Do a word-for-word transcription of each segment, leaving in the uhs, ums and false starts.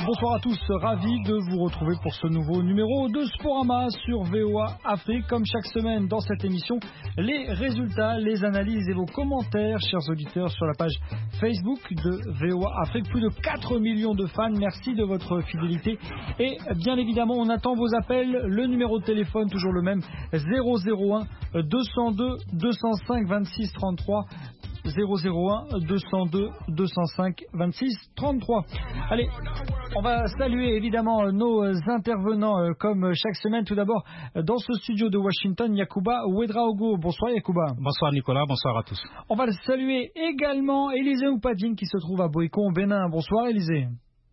bonsoir à tous, ravi de vous retrouver pour ce nouveau numéro de Sporama sur V O A Afrique. Comme chaque semaine dans cette émission, les résultats, les analyses et vos commentaires, chers auditeurs, sur la page Facebook de V O A Afrique. Plus de quatre millions de fans, merci de votre fidélité. Et bien évidemment, on attend vos appels. Le numéro de téléphone, toujours le même, zéro zéro un deux zéro deux deux zéro cinq vingt-six trente-trois. zéro zéro un deux zéro deux deux zéro cinq vingt-six trente-trois. Allez, on va saluer évidemment nos intervenants comme chaque semaine. Tout d'abord, dans ce studio de Washington, Yacouba Ouedraogo. Bonsoir Yacouba. Bonsoir Nicolas, bonsoir à tous. On va saluer également Élisée Oupadine qui se trouve à Boïcon au Bénin. Bonsoir Élisée.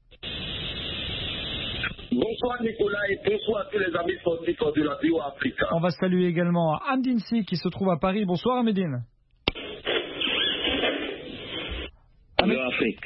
Bonsoir Nicolas et bonsoir à tous les amis sportifs de la V O A Afrique. On va saluer également Amdine Si qui se trouve à Paris. Bonsoir Amedine. Afrique.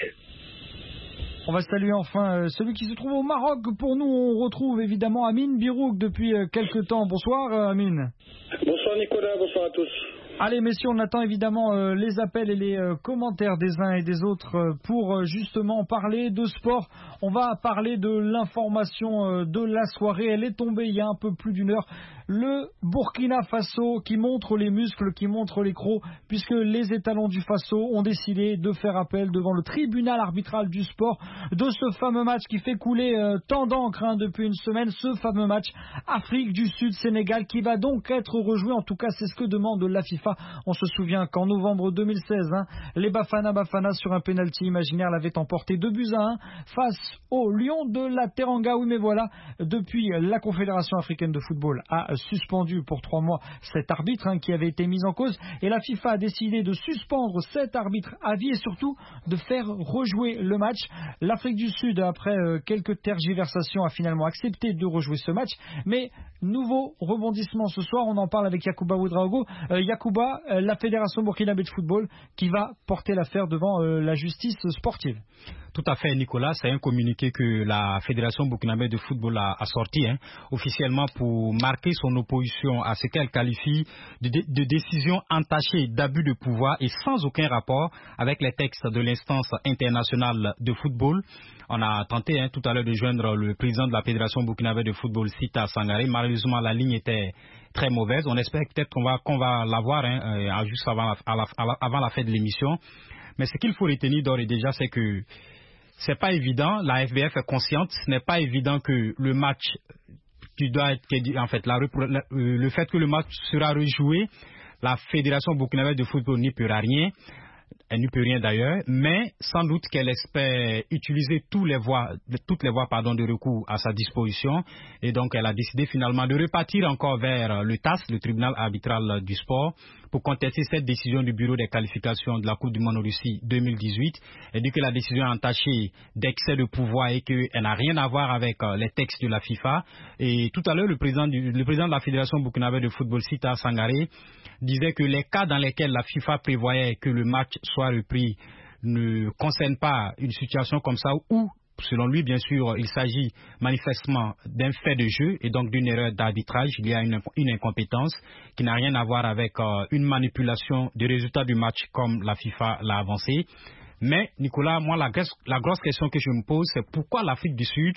On va saluer enfin euh, celui qui se trouve au Maroc. Pour nous, on retrouve évidemment Amine Birouk depuis euh, quelques temps. Bonsoir euh, Amine. Bonsoir Nicolas, bonsoir à tous. Allez messieurs, on attend évidemment euh, les appels et les euh, commentaires des uns et des autres euh, pour euh, justement parler de sport. On va parler de l'information euh, de la soirée. Elle est tombée il y a un peu plus d'une heure. Le Burkina Faso qui montre les muscles, qui montre les crocs, puisque les étalons du Faso ont décidé de faire appel devant le tribunal arbitral du sport de ce fameux match qui fait couler euh, tant d'encre hein, depuis une semaine, ce fameux match Afrique du Sud-Sénégal qui va donc être rejoué. En tout cas, c'est ce que demande la FIFA. On se souvient qu'en novembre deux mille seize, hein, les Bafana Bafana sur un pénalty imaginaire l'avaient emporté deux buts à un face aux Lions de la Teranga. Oui, mais voilà, depuis la Confédération africaine de football a suspendu pour trois mois cet arbitre hein, qui avait été mis en cause, et la FIFA a décidé de suspendre cet arbitre à vie et surtout de faire rejouer le match. L'Afrique du Sud, après euh, quelques tergiversations, a finalement accepté de rejouer ce match, mais nouveau rebondissement ce soir, on en parle avec Yacouba Ouedraogo. Euh, Yacouba, euh, la Fédération burkinabé de football qui va porter l'affaire devant euh, la justice sportive. Tout à fait Nicolas, c'est un communiqué que la Fédération burkinabé de football a, a sorti hein, officiellement pour marquer son opposition à ce qu'elle qualifie de, de, de décision entachée d'abus de pouvoir et sans aucun rapport avec les textes de l'instance internationale de football. On a tenté hein, tout à l'heure de joindre le président de la Fédération burkinabé de football, Sita Sangaré. Malheureusement, la ligne était très mauvaise. On espère peut-être qu'on va, qu'on va l'avoir hein, juste avant la, à la, à la, avant la fin de l'émission. Mais ce qu'il faut retenir d'ores et déjà, c'est que c'est pas évident. La F B F est consciente. Ce n'est pas évident que le match qui doit être, en fait, la, le fait que le match sera rejoué, la Fédération burkinabé de football n'y peut rien. Elle n'y peut rien d'ailleurs, mais sans doute qu'elle espère utiliser tous les voies, toutes les voies pardon, de recours à sa disposition. Et donc, elle a décidé finalement de repartir encore vers le T A S, le tribunal arbitral du sport, pour contester cette décision du bureau des qualifications de la Coupe du Monde en Russie deux mille dix-huit. Elle dit que la décision est entachée d'excès de pouvoir et qu'elle n'a rien à voir avec les textes de la FIFA. Et tout à l'heure, le président, du, le président de la Fédération burkinabé de football, Sita Sangaré, disait que les cas dans lesquels la FIFA prévoyait que le match soit repris ne concernent pas une situation comme ça où, selon lui, bien sûr, il s'agit manifestement d'un fait de jeu et donc d'une erreur d'arbitrage. Il y a une, une incompétence qui n'a rien à voir avec euh, une manipulation des résultats du match comme la FIFA l'a avancé. Mais, Nicolas, moi, la, la grosse question que je me pose, c'est pourquoi l'Afrique du Sud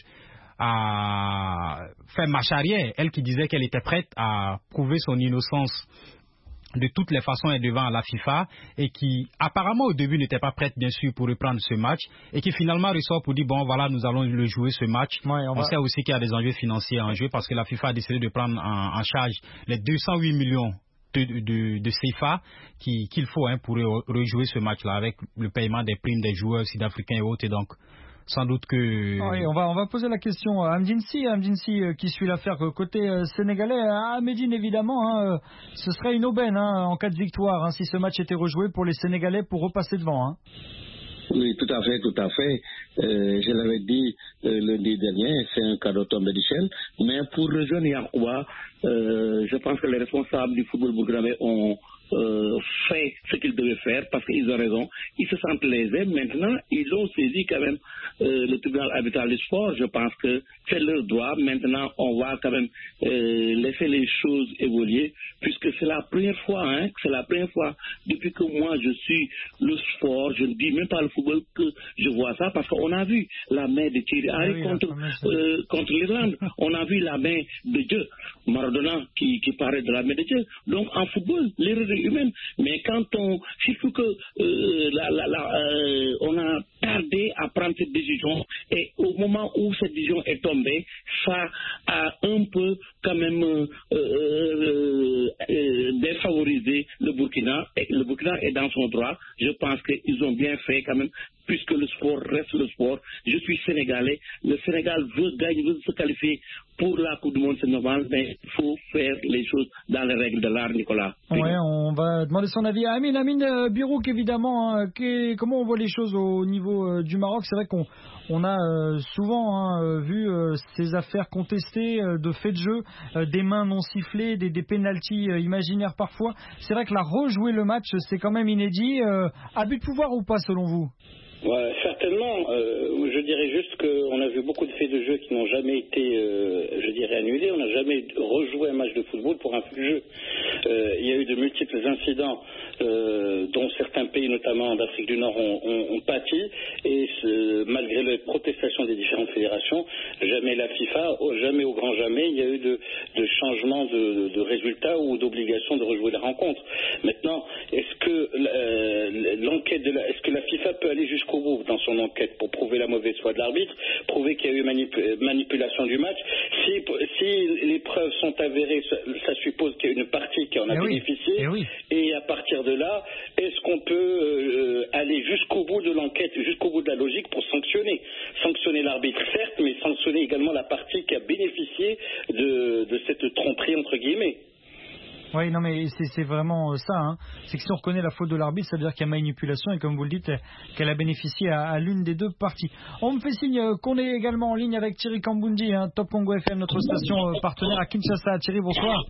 a fait marche arrière. Elle qui disait qu'elle était prête à prouver son innocence de toutes les façons est devant la FIFA et qui apparemment au début n'était pas prête bien sûr pour reprendre ce match et qui finalement ressort pour dire bon voilà nous allons le jouer ce match. Ouais, on on va... sait aussi qu'il y a des enjeux financiers en jeu parce que la FIFA a décidé de prendre en, en charge les deux cent huit millions de, de, de C F A qui, qu'il faut hein, pour rejouer ce match-là avec le paiement des primes des joueurs sud-africains et autres et donc sans doute que... Oui, on va, on va poser la question à Amdine Si, Amdine Si euh, qui suit l'affaire côté euh, sénégalais. À Médine, évidemment, hein, euh, ce serait une aubaine hein, en cas de victoire hein, si ce match était rejoué pour les Sénégalais pour repasser devant. Hein. Oui, tout à fait, tout à fait. Euh, je l'avais dit euh, lundi dernier, c'est un cadeau tombé du ciel. Mais pour rejoindre Yacouba, euh, je pense que les responsables du football burkinabé ont euh, fait ce qu'ils devaient faire parce qu'ils ont raison. Ils se sentent lésés. Maintenant, ils ont saisi quand même euh, le tribunal arbitral du sport. Je pense que c'est leur droit. Maintenant, on va quand même euh, laisser les choses évoluer puisque c'est la première fois, hein, c'est la première fois depuis que moi je suis le sport, je ne dis même pas le football que je vois ça parce qu'on a vu la main de Thierry Henry oui, contre, euh, contre l'Irlande. On a vu la main de Dieu, Maradona qui, qui parlait de la main de Dieu. Donc en football, l'erreur est humaine. Mais quand on, surtout que euh, la, la, la, euh, on a tardé à prendre cette décision et au moment où cette décision est tombée, ça a un peu quand même euh, euh, euh, défavorisé le Burkina. Et le Burkina est dans son droit. Je pense qu'ils ont bien fait quand même, puisque le sport reste le sport. Je suis sénégalais. Le Sénégal veut gagner, veut se qualifier pour la Coupe du Monde, c'est normal, mais il faut faire les choses dans les règles de l'art, Nicolas. Ouais, on va demander son avis à Amine. Amine euh, Birouk, évidemment, hein, qui, comment on voit les choses au niveau euh, du Maroc? C'est vrai qu'on on a euh, souvent hein, vu euh, ces affaires contestées euh, de faits de jeu, euh, des mains non sifflées, des, des pénaltys euh, imaginaires parfois. C'est vrai que la rejouer le match, c'est quand même inédit. Euh, abus de pouvoir ou pas, selon vous? Ouais, certainement. Euh, je dirais juste qu'on a vu beaucoup de faits de jeu qui n'ont jamais été, euh, je dirais, annulés. On n'a jamais rejoué un match de football pour un fait de jeu. Euh, il y a eu de multiples incidents euh, dont certains pays, notamment d'Afrique du Nord, ont, ont, ont pâti. Et ce, malgré les protestations des différentes fédérations, jamais la FIFA, jamais au grand jamais, il y a eu de, de changement de, de résultats ou d'obligation de rejouer la rencontre. Maintenant, est-ce que euh, l'enquête de la, est-ce que la FIFA peut aller jusqu'au au bout dans son enquête pour prouver la mauvaise foi de l'arbitre, prouver qu'il y a eu manip- manipulation du match? Si, si les preuves sont avérées, ça, ça suppose qu'il y a une partie qui en a eh bénéficié. Oui. Eh oui. Et à partir de là, est-ce qu'on peut euh, aller jusqu'au bout de l'enquête, jusqu'au bout de la logique pour sanctionner Sanctionner l'arbitre, certes, mais sanctionner également la partie qui a bénéficié de, de cette tromperie, entre guillemets. Oui, non, mais c'est, c'est vraiment ça. Hein. C'est que si on reconnaît la faute de l'arbitre, ça veut dire qu'il y a manipulation et comme vous le dites, qu'elle a bénéficié à, à l'une des deux parties. On me fait signe qu'on est également en ligne avec Thierry Kambundi, hein, Top Congo F M, notre station euh, partenaire à Kinshasa. Thierry, bonsoir.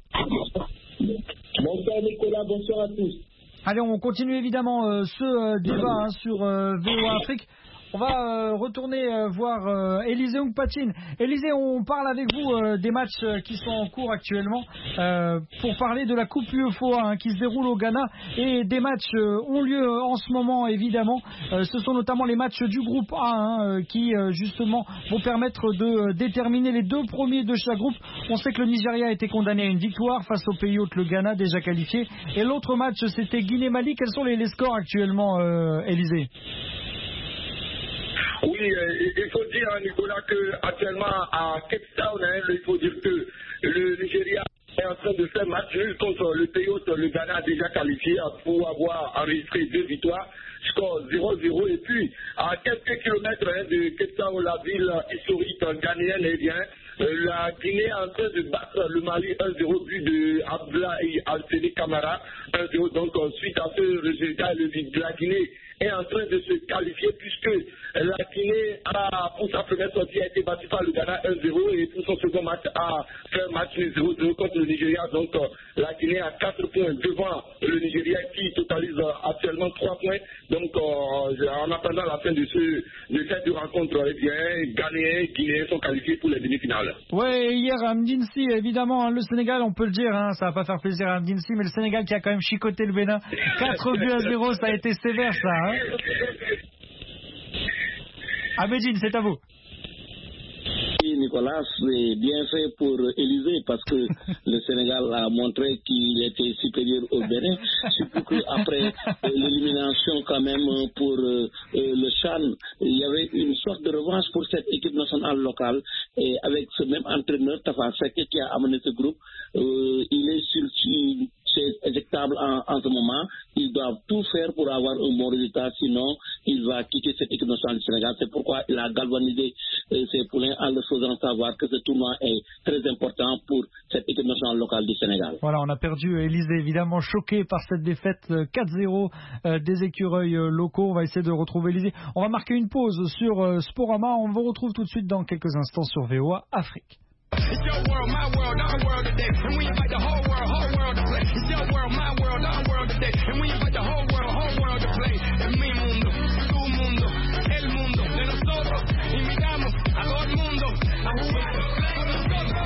Bonsoir Nicolas, bonsoir à tous. Allez, on continue évidemment euh, ce euh, débat hein, sur euh, V O A Afrique. On va euh, retourner euh, voir euh, Élisée Ongpatine. Élisée, on parle avec vous euh, des matchs euh, qui sont en cours actuellement euh, pour parler de la Coupe U E F O A hein, qui se déroule au Ghana et des matchs euh, ont lieu euh, en ce moment évidemment. Euh, ce sont notamment les matchs du groupe A hein, euh, qui euh, justement vont permettre de euh, déterminer les deux premiers de chaque groupe. On sait que le Nigeria a été condamné à une victoire face au pays hôte, le Ghana déjà qualifié. Et l'autre match c'était Guinée-Mali. Quels sont les, les scores actuellement, euh, Élisée? Oui, euh, il faut dire, Nicolas, qu'actuellement à Cape Town, hein, il faut dire que le Nigeria est en train de faire match nul contre le pays hôte. Le Ghana a déjà qualifié pour avoir enregistré deux victoires, score zéro zéro. Et puis, à quelques kilomètres hein, de Cape Town, la ville historique ghanéenne, eh bien, euh, la Guinée est en train de battre le Mali un zéro, but de Abdoulaye Alcédé Camara un zéro. Donc, suite à ce résultat, le, la Guinée est en train de se qualifier puisque la Guinée, a, pour sa première sortie, a été battue par le Ghana un zéro et pour son second match, a fait un match zéro zéro contre le Nigeria. Donc, la Guinée a quatre points devant le Nigeria qui totalise actuellement trois points. Donc, euh, en attendant la fin de, ce, de cette rencontre, eh bien, Ghanéens et Guinéens sont qualifiés pour les demi-finales. Oui, hier, à Mdinsi, évidemment, hein, le Sénégal, on peut le dire, hein, ça va pas faire plaisir à Mdinsi, mais le Sénégal qui a quand même chicoté le Bénin. quatre buts à zéro, ça a été sévère, ça. Hein. Abedine, c'est à vous. Oui, Nicolas, c'est bien fait pour Élysée parce que le Sénégal a montré qu'il était supérieur au Bénin, surtout qu'après l'élimination quand même pour euh, le Chan, il y avait une sorte de revanche pour cette équipe nationale locale et avec ce même entraîneur, Tafa Seke, qui a amené ce groupe, euh, il est sur une chaise éjectable en, en ce moment. Ils doivent tout faire pour avoir un bon résultat, sinon il va quitter cette équipe nationale du Sénégal. C'est pourquoi il a galvanisé euh, ses poulains en leur faisant savoir que ce tournoi est très important pour cette équipe nationale locale du Sénégal. Voilà, on a perdu Élysée, évidemment choqué par cette défaite quatre zéro euh, des écureuils euh, locaux. On va essayer de retrouver Élysée. On va marquer une pause sur euh, Sporama. On vous retrouve tout de suite dans quelques instants sur V O A Afrique. It's your world, my world, our world today. And we invite the whole world, whole world to play. It's your world, my world, our world today. And we invite the whole world, whole world to play. Es mi mundo, tu mundo, el mundo de nosotros. Invitamos a todo el mundo a jugar con nosotros.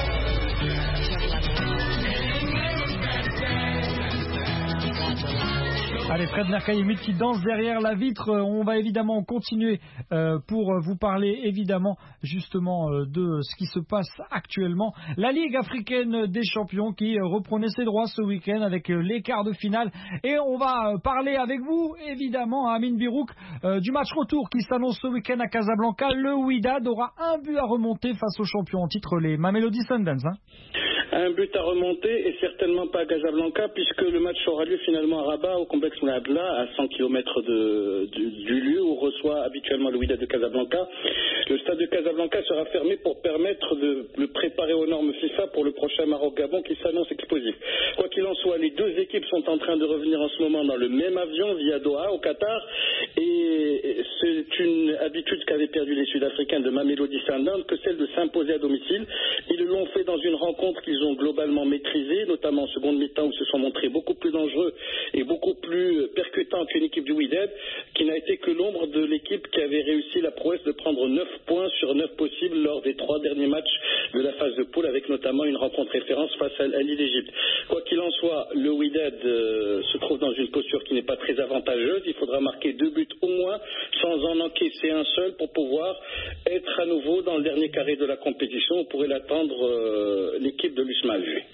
Allez, Fred Mercaillemit qui danse derrière la vitre. On va évidemment continuer euh, pour vous parler évidemment justement euh, de ce qui se passe actuellement. La Ligue africaine des champions qui euh, reprenait ses droits ce week-end avec euh, les quarts de finale. Et on va euh, parler avec vous évidemment, Amine Birouk, euh, du match retour qui s'annonce ce week-end à Casablanca. Le Wydad aura un but à remonter face aux champions en titre, les Mamelody Sundowns. Hein. Un but à remonter et certainement pas à Casablanca puisque le match aura lieu finalement à Rabat au complexe Moulabla à cent kilomètres de, de, du lieu où reçoit habituellement le Wydad de Casablanca. Le stade de Casablanca sera fermé pour permettre de le préparer aux normes FIFA pour le prochain Maroc-Gabon qui s'annonce explosif. Quoi qu'il en soit, les deux équipes sont en train de revenir en ce moment dans le même avion via Doha au Qatar et c'est une habitude qu'avaient perdu les Sud-Africains de Mamelody Sundowns que celle de s'imposer à domicile. Ils l'ont fait dans une rencontre qu'ils ont globalement maîtrisée, notamment en seconde mi-temps où ils se sont montrés beaucoup plus dangereux et beaucoup plus percutants qu'une équipe du Wydad qui n'a été que l'ombre de l'équipe qui avait réussi la prouesse de prendre neuf points sur neuf possibles lors des trois derniers matchs de la phase de poule avec notamment une rencontre référence face à l'île d'Égypte. Quoi qu'il en soit, le Wydad euh, se trouve dans une posture qui n'est pas très avantageuse. Il faudra marquer deux buts au moins sans en encaisser un seul pour pouvoir être à nouveau dans le dernier carré de la compétition. On pourrait l'attendre euh, l'équipe de l'U S M A Alger.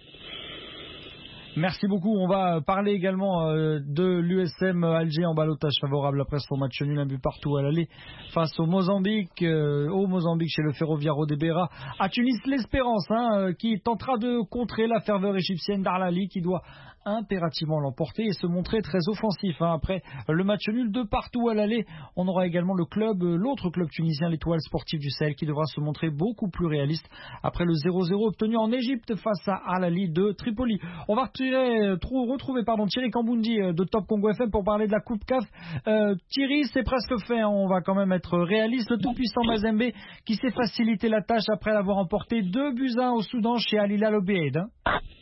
Merci beaucoup. On va parler également euh, de l'U S M Alger en ballottage favorable après son match nul, un but partout à l'aller face au Mozambique, euh, au Mozambique chez le Ferroviario de Beira. À Tunis, l'Espérance hein, euh, qui tentera de contrer la ferveur égyptienne d'Al-Ahly qui doit impérativement l'emporter et se montrer très offensif hein. Après le match nul de partout à l'aller, on aura également le club, l'autre club tunisien, l'Étoile Sportive du Sahel, qui devra se montrer beaucoup plus réaliste après le zéro zéro obtenu en Égypte face à Al-Ahly de Tripoli. On va retirer, retrouver pardon, Thierry Kamboundi de Top Congo F M pour parler de la Coupe C A F. Euh, Thierry, c'est presque fait, hein. On va quand même être réaliste. Le tout-puissant Mazembe qui s'est facilité la tâche après l'avoir emporté deux buts à un au Soudan chez Al Hilal Obeid. Hein.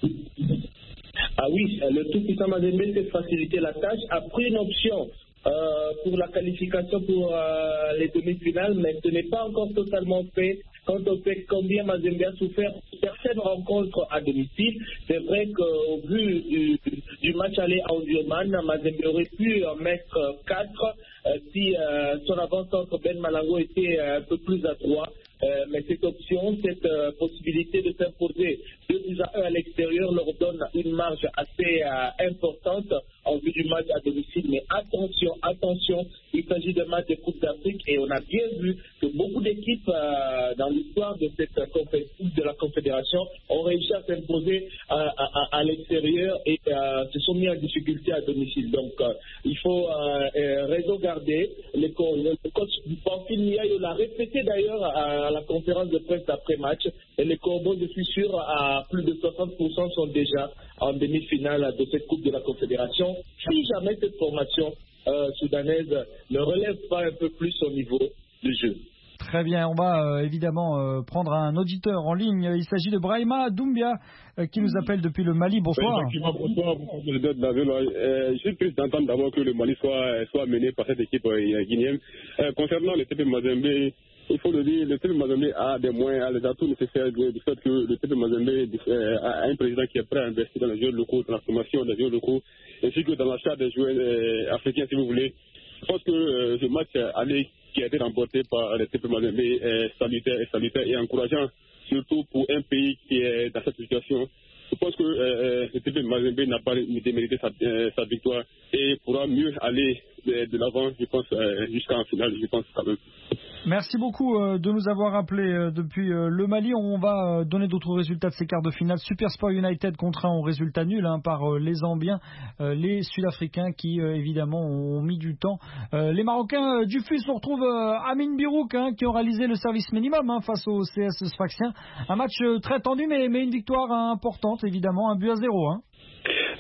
Ah oui, le tout-puissant Mazembe s'est facilité la tâche, a pris une option euh, pour la qualification pour euh, les demi-finales, mais ce n'est pas encore totalement fait. Quand on sait combien Mazembe a souffert certaines rencontres à domicile, c'est vrai qu'au vu du, du match aller à Ondurman, Mazembe aurait pu en mettre quatre euh, si euh, son avant-centre Ben Malango était euh, un peu plus adroit. Euh, mais cette option, cette euh, possibilité de s'imposer deux buts à un à l'extérieur leur donne une marge assez euh, importante en vue du match à domicile. Mais attention, attention, il s'agit d'un match de Coupe d'Afrique et on a bien vu que beaucoup d'équipes euh, dans l'histoire de cette compétition de la Confédération ont réussi à s'imposer à, à, à l'extérieur et euh, se sont mis en difficulté à domicile. Donc euh, il faut euh, euh, raison garder. Le, le coach Pamphile Miayo l'a répété d'ailleurs à à la conférence de presse d'après-match et les Corbeaux, je suis sûr, à plus de soixante pour cent sont déjà en demi-finale de cette Coupe de la Confédération. Si jamais cette formation euh, soudanaise ne relève pas un peu plus son niveau de jeu. Très bien, on va euh, évidemment euh, prendre un auditeur en ligne. Il s'agit de Brahima Doumbia euh, qui nous appelle depuis le Mali. Bonsoir. Oui, bonsoir, euh, je suis triste d'entendre d'abord que le Mali soit, soit mené par cette équipe euh, guinéenne. Euh, concernant le T P Mazembe, il faut le dire, le T P Mazembe a des moyens, a les atouts nécessaires du fait que le T P Mazembe euh, a un président qui est prêt à investir dans les joueurs locaux, dans la formation des joueurs locaux, ainsi que dans l'achat des joueurs euh, africains, si vous voulez. Je pense que euh, ce match aller qui a été remporté par le T P Mazembe est salutaire, est salutaire et encourageant, surtout pour un pays qui est dans cette situation. Je pense que euh, le T P Mazembe n'a pas démérité sa, euh, sa victoire et pourra mieux aller de, de l'avant, je pense, euh, jusqu'en finale, je pense quand même. Merci beaucoup euh, de nous avoir appelé euh, depuis euh, le Mali. On va euh, donner d'autres résultats de ces quarts de finale. Supersport United contre un au résultat nul hein, par euh, les Zambiens, euh, les Sud-Africains qui euh, évidemment ont mis du temps. Euh, les Marocains euh, du F U S, on retrouve euh, Amine Birouk hein, qui ont réalisé le service minimum hein, face au C S Sfaxien. Un match euh, très tendu mais, mais une victoire hein, importante évidemment, un but à zéro. Hein.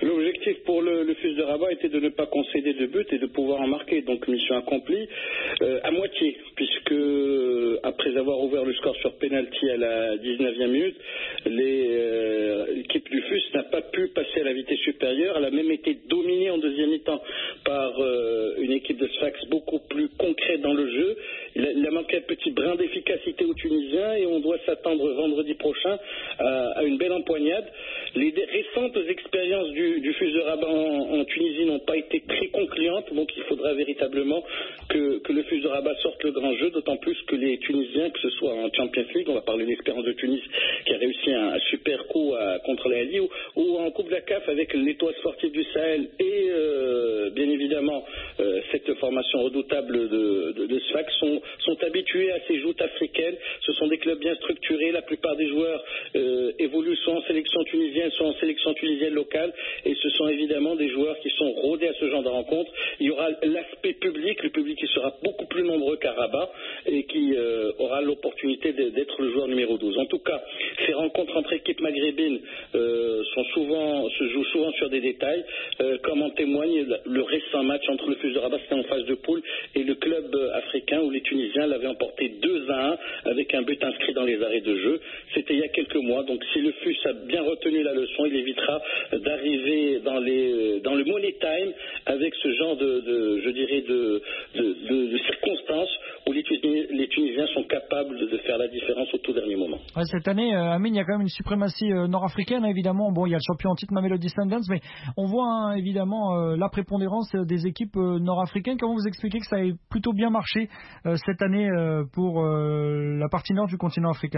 L'objectif pour le, le F U S de Rabat était de ne pas concéder de but et de pouvoir en marquer. Donc mission accomplie euh, à moitié, puisque euh, après avoir ouvert le score sur penalty à la dix-neuvième minute, les, euh, l'équipe du F U S n'a pas pu passer à la vitesse supérieure. Elle a même été dominée en deuxième mi-temps par euh, une équipe de Sfax beaucoup plus concrète dans le jeu. Il a, il a manqué un petit brin d'efficacité aux Tunisiens et on doit s'attendre vendredi prochain à, à une belle empoignade. Les récentes expériences du, du F U S de Rabat en, en Tunisie n'ont pas été très concluantes, donc il faudra véritablement que, que le F U S de Rabat sorte le grand jeu, d'autant plus que les Tunisiens, que ce soit en Champions League, on va parler de l'Espérance de Tunis qui a réussi un, un super coup à, contre la L I, ou, ou en Coupe de la C A F avec l'Étoile sportive du Sahel et euh, bien évidemment euh, cette formation redoutable de, de, de Sfax sont, sont habitués à ces joutes africaines. Ce sont des clubs bien structurés, la plupart des joueurs euh, évoluent soit en sélection tunisienne, soit en sélection tunisienne locale, et ce sont évidemment des joueurs qui sont rodés à ce genre de rencontres. Il y aura l'aspect public, le public qui sera beaucoup plus nombreux qu'à Rabat et qui euh, aura l'opportunité d'être le joueur numéro douze. En tout cas, ces rencontres entre équipes maghrébines euh, sont souvent, se jouent souvent sur des détails, euh, comme en témoigne le récent match entre le F U S de Rabat, c'était en phase de poule, et le club africain où les Tunisiens l'avaient emporté deux à un avec un but inscrit dans les arrêts de jeu. C'était il y a quelques mois, donc si le F U S a bien retenu la leçon, il évitera d'arriver dans, les, dans le money time avec ce genre de, de je dirais, de, de, de, de circonstances où les Tunisiens, les Tunisiens sont capables de, de faire la différence au tout dernier moment. Ouais, cette année, euh, Amine, il y a quand même une suprématie euh, nord-africaine, évidemment. Bon, il y a le champion en titre Mamelody Sundowns, mais on voit hein, évidemment euh, la prépondérance des équipes euh, nord-africaines. Comment vous expliquez que ça ait plutôt bien marché euh, cette année euh, pour euh, la partie nord du continent africain ?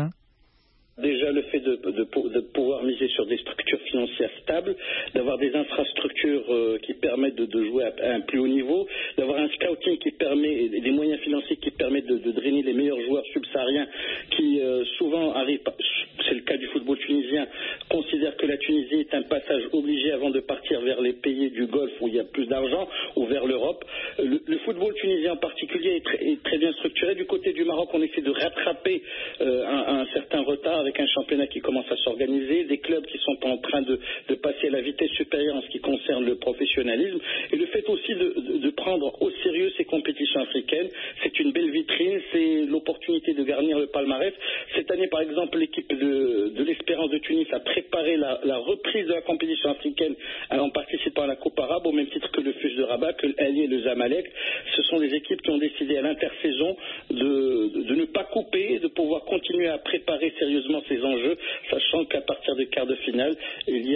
Déjà, le fait de, de, de pouvoir miser sur des structures financières stables, d'avoir des infrastructures euh, qui permettent de, de jouer à, à un plus haut niveau, d'avoir un scouting qui permet, et des moyens financiers qui permettent de, de drainer les meilleurs joueurs subsahariens qui euh, souvent arrivent, c'est le cas du football tunisien, considèrent que la Tunisie est un passage obligé avant de partir vers les pays du Golfe où il y a plus d'argent, ou vers l'Europe. Le, le football tunisien en particulier est très, est très bien structuré. Du côté du Maroc, on essaie de rattraper euh, un, un certain retard avec un championnat qui commence à s'organiser, des clubs qui sont en train de, de passer à la vitesse supérieure en ce qui concerne le professionnalisme, et le fait aussi de, de, de prendre au sérieux ces compétitions africaines. C'est une belle vitrine, c'est l'opportunité de garnir le palmarès. Cette année, par exemple, l'équipe de, de l'Espérance de Tunis a préparé la, la reprise de la compétition africaine en participant à la Coupe arabe, au même titre que le F U S de Rabat, que l'Ali et le Zamalek. Ce sont des équipes qui ont décidé à l'intersaison de, de, de ne pas couper et de pouvoir continuer à préparer sérieusement ces enjeux, sachant qu'à partir des quarts de finale, il y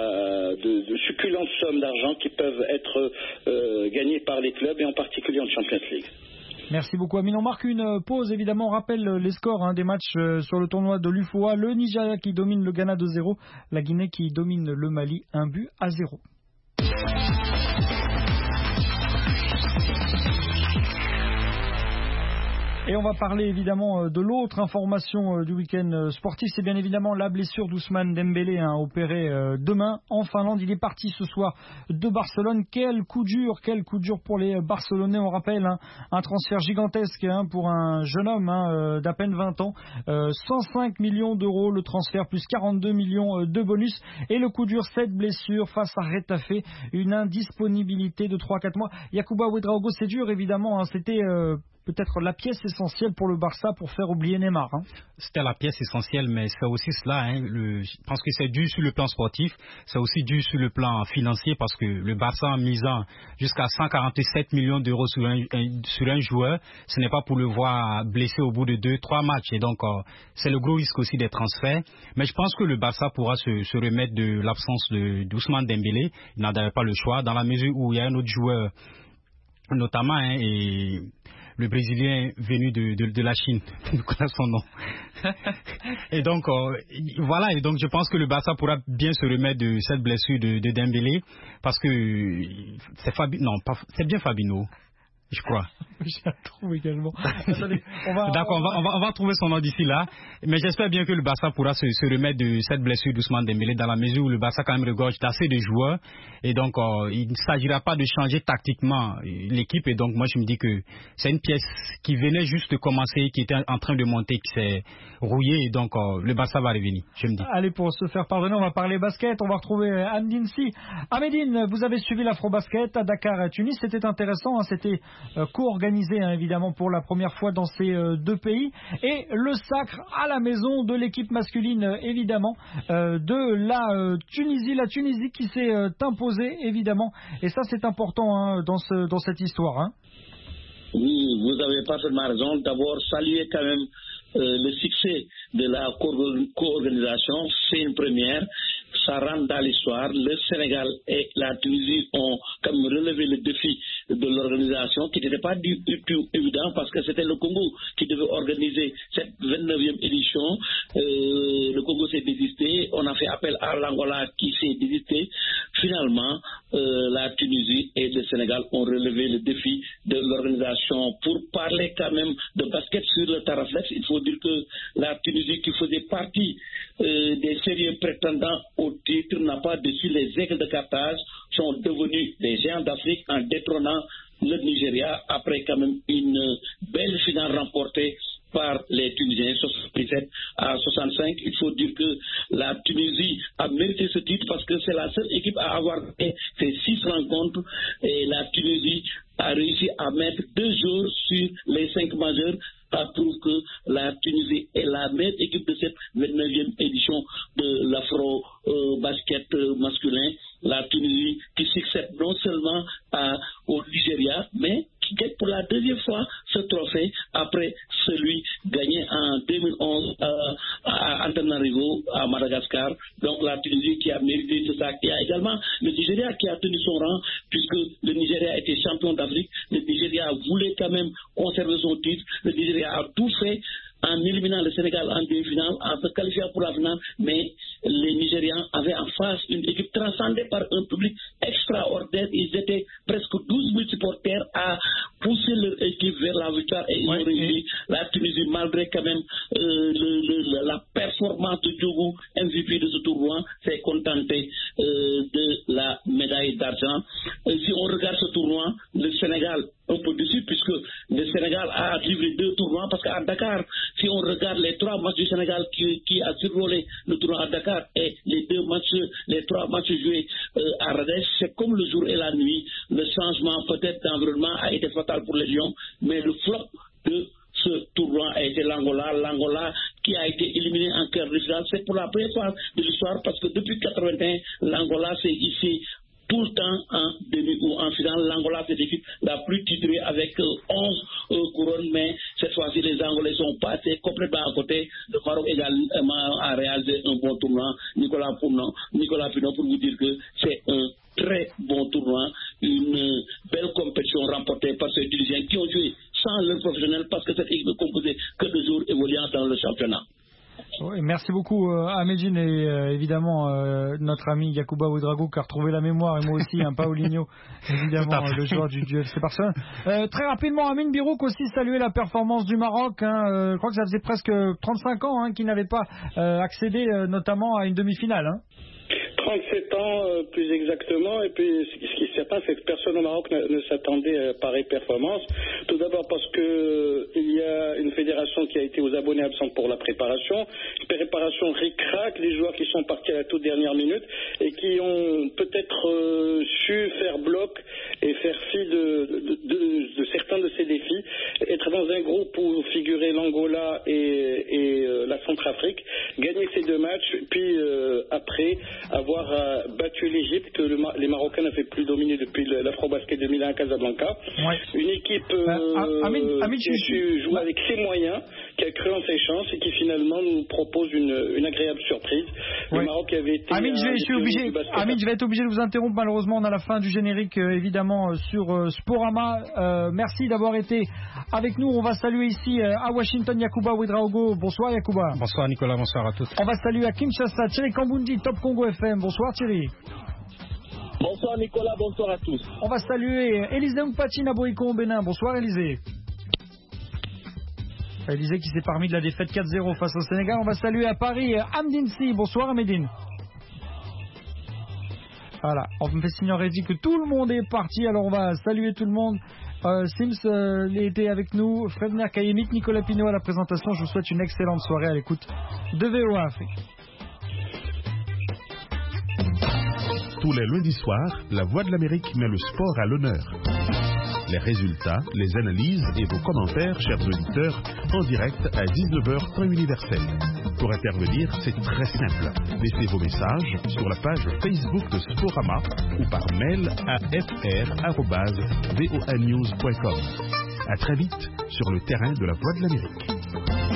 a de, de succulentes sommes d'argent qui peuvent être euh, gagnées par les clubs, et en particulier en Champions League. Merci beaucoup, Amine. On marque une pause, évidemment. On rappelle les scores hein, des matchs euh, sur le tournoi de l'U F O A. Le Nigeria qui domine le Ghana deux zéro, la Guinée qui domine le Mali un but à zéro. Et on va parler évidemment de l'autre information du week-end sportif, c'est bien évidemment la blessure d'Ousmane Dembélé, hein, opéré demain en Finlande. Il est parti ce soir de Barcelone. Quel coup dur, quel coup dur pour les Barcelonais. On rappelle hein, un transfert gigantesque hein, pour un jeune homme hein, d'à peine vingt ans. Euh, cent cinq millions d'euros le transfert, plus quarante-deux millions de bonus. Et le coup dur, cette blessure face à Retafe, une indisponibilité de trois à quatre mois. Yacouba Ouedraogo, c'est dur évidemment, hein, c'était... Euh, peut-être la pièce essentielle pour le Barça pour faire oublier Neymar. Hein. C'était la pièce essentielle, mais c'est aussi cela. Hein, le, je pense que c'est dû sur le plan sportif, c'est aussi dû sur le plan financier, parce que le Barça, en misant jusqu'à cent quarante-sept millions d'euros sur un, un, sur un joueur, ce n'est pas pour le voir blessé au bout de deux, trois matchs. Et donc, euh, c'est le gros risque aussi des transferts. Mais je pense que le Barça pourra se, se remettre de l'absence de d'Ousmane Dembélé. Il n'en avait pas le choix, dans la mesure où il y a un autre joueur, notamment, hein, et... le Brésilien venu de, de, de la Chine, je connais son nom. Et donc, euh, voilà, et donc je pense que le Barça pourra bien se remettre de cette blessure de, de Dembélé, parce que c'est Fabi, non, pas, c'est bien Fabinho. je crois. Je la trouve également. Attendez, on va, D'accord, on va, on, va, on va trouver son nom d'ici là. Mais j'espère bien que le Barça pourra se, se remettre de cette blessure d'Ousmane Dembélé, dans la mesure où le Barça quand même regorge d'assez de joueurs. Et donc, euh, il ne s'agira pas de changer tactiquement l'équipe. Et donc, moi, je me dis que c'est une pièce qui venait juste de commencer, qui était en train de monter, qui s'est rouillée. Et donc, euh, le Barça va revenir, je me dis. Allez, pour se faire pardonner, on va parler basket. On va retrouver Amdine Si. Amédine, vous avez suivi l'Afro-Basket à Dakar, Tunis. C'était intéressant, hein, c'était euh, co-organisé, hein, évidemment, pour la première fois dans ces euh, deux pays. Et le sacre à la maison de l'équipe masculine, euh, évidemment, euh, de la euh, Tunisie. La Tunisie qui s'est euh, imposée, évidemment. Et ça, c'est important, hein, dans, ce, dans cette histoire. Hein. Oui, vous avez parfaitement raison. D'abord, saluer quand même euh, le succès de la co-organisation. C'est une première. Ça rentre dans l'histoire. Le Sénégal et la Tunisie ont comme relevé le défi de l'organisation qui n'était pas du tout évident parce que c'était le Congo qui devait organiser cette vingt-neuvième édition. Euh, le Congo s'est désisté. On a fait appel à l'Angola qui s'est désisté. Finalement, euh, la Tunisie et le Sénégal ont relevé le défi de l'organisation. Pour parler quand même de basket sur le Taraflex, il faut dire que la Tunisie qui faisait partie euh, des sérieux prétendants au titre n'a pas déçu. Les Aigles de Carthage sont devenus des géants d'Afrique en détrônant le Nigeria après quand même une belle finale remportée par les Tunisiens, soixante-dix-sept à soixante-cinq. Il faut dire que la Tunisie a mérité ce titre parce que c'est la seule équipe à avoir fait ces six rencontres et la Tunisie a réussi à mettre deux jours sur les cinq majeurs. Ça prouve que la Tunisie est la meilleure équipe de cette vingt-neuvième édition de l'Afro-Basket euh, masculin. La Tunisie qui succède non seulement à, au Nigeria, mais qui gagne pour la deuxième fois ce trophée après celui gagné en deux mille onze euh, à Antananarivo, à Madagascar. Donc la Tunisie qui a mérité ce sac. Il y a également le Nigeria qui a tenu son rang puisque le Nigeria était champion d'Afrique. Le Nigeria voulait quand même conserver son titre. Le Nigeria a tout fait en éliminant le Sénégal en demi-finale, en se qualifiant pour la finale, mais les Nigérians avaient en face une équipe transcendée par un public extraordinaire. Ils étaient presque douze mille supporters à pousser leur équipe vers la victoire et ils ouais, ont réussi. Et... La Tunisie, malgré quand même euh, le, le, la performance de Djougou, M V P de ce tournoi, s'est contenté euh, de la médaille d'argent. Et si on regarde ce tournoi, le Sénégal un peu dessus puisque le Sénégal a livré deux tournois parce qu'à Dakar, si on regarde les trois matchs du Sénégal qui, qui a survolé le tournoi à Dakar et les deux matchs, les trois matchs joués euh, à Radès, c'est comme le jour et la nuit. Le changement peut-être d'environnement a été fatal pour les Lions, mais le flop de ce tournoi a été l'Angola. L'Angola qui a été éliminé en quart de finale. C'est pour la première fois de l'histoire parce que depuis quatre-vingt-un, l'Angola s'est ici tout le temps en demi ou en finale. L'Angola, c'est l'équipe la plus titrée avec euh, onze euh, couronnes, mais cette fois-ci, les Angolais sont passés complètement à côté. Le Maroc également a réalisé un bon tournoi. Nicolas Pinot, Nicolas Pinot pour vous dire que c'est un très bon tournoi, une belle compétition remportée par ces dirigeants qui ont joué sans leur professionnel parce que cette équipe est composée que de joueurs évoluant dans le championnat. Oui, merci beaucoup euh, Amédine et euh, évidemment euh, notre ami Yacouba Ouedraogo qui a retrouvé la mémoire et moi aussi, un hein, Paulinho, évidemment euh, le joueur du, du F C Barcelone. Euh, très rapidement, Amine Birouk aussi saluer la performance du Maroc. Hein, euh, je crois que ça faisait presque trente-cinq ans hein, qu'il n'avait pas euh, accédé euh, notamment à une demi-finale. Hein. trente-sept ans euh, plus exactement, et puis ce qui se passe, c'est que personne au Maroc ne, ne s'attendait à pareille performance. Tout d'abord parce que euh, il y a une fédération qui a été aux abonnés absents pour la préparation, une préparation ric-rac, des joueurs qui sont partis à la toute dernière minute et qui ont peut-être euh, su faire bloc et faire fi de, de, de, de certains de ces défis, être dans un groupe où figurait l'Angola et, et euh, la Centrafrique, gagner ces deux matchs, puis euh, après avoir euh, battu l'Égypte, que le, les Marocains n'avaient plus dominé depuis l'Afro-Basket deux mille un à Casablanca. Ouais. Une équipe euh, euh, Amine, Amine, qui a su jouer avec ses moyens, qui a cru en ses chances et qui finalement nous propose une, une agréable surprise. Ouais. Le Maroc avait été... Amine, je, vais, je, suis obligé, Amine je vais être obligé de vous interrompre, malheureusement on a la fin du générique euh, évidemment euh, sur euh, Sporama. Euh, merci d'avoir été avec nous. On va saluer ici euh, à Washington Yacouba Ouedraogo. Bonsoir Yacouba. Bonsoir Nicolas, bonsoir à tous. On va saluer à Kinshasa Thierry Kambundi, Top Congo F M. Bonsoir Thierry. Bonsoir Nicolas, bonsoir à tous. On va saluer Élisée Mpatine à Boïcon au Bénin. Bonsoir Élisée. Élisée qui s'est parmi de la défaite quatre zéro face au Sénégal. On va saluer à Paris Amdine Si. Bonsoir Amedine. Voilà, on me fait signe en régie que tout le monde est parti. Alors on va saluer tout le monde. Euh, Sims euh, était avec nous, Fred Mercayemit, Nicolas Pinot à la présentation. Je vous souhaite une excellente soirée à l'écoute de V O A Afrique. Tous les lundis soirs, La Voix de l'Amérique met le sport à l'honneur. Les résultats, les analyses et vos commentaires, chers auditeurs, en direct à dix-neuf heures temps universel. Pour intervenir, c'est très simple. Laissez vos messages sur la page Facebook de Sporama ou par mail à f r arobase v o a news point com. À très vite sur le terrain de La Voix de l'Amérique.